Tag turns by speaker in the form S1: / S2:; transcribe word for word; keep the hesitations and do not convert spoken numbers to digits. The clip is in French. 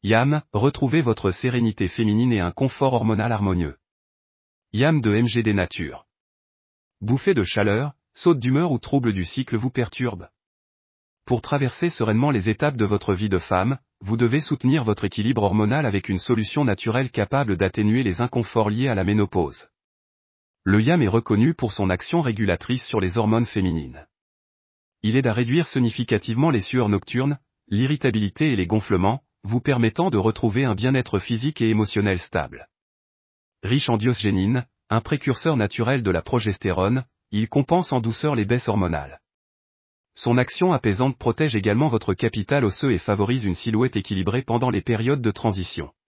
S1: Yam, retrouvez votre sérénité féminine et un confort hormonal harmonieux. Yam de M G D Nature. Bouffées de chaleur, sautes d'humeur ou troubles du cycle vous perturbent. Pour traverser sereinement les étapes de votre vie de femme, vous devez soutenir votre équilibre hormonal avec une solution naturelle capable d'atténuer les inconforts liés à la ménopause. Le Yam est reconnu pour son action régulatrice sur les hormones féminines. Il aide à réduire significativement les sueurs nocturnes, l'irritabilité et les gonflements, vous permettant de retrouver un bien-être physique et émotionnel stable. Riche en diosgénine, un précurseur naturel de la progestérone, il compense en douceur les baisses hormonales. Son action apaisante protège également votre capital osseux et favorise une silhouette équilibrée pendant les périodes de transition.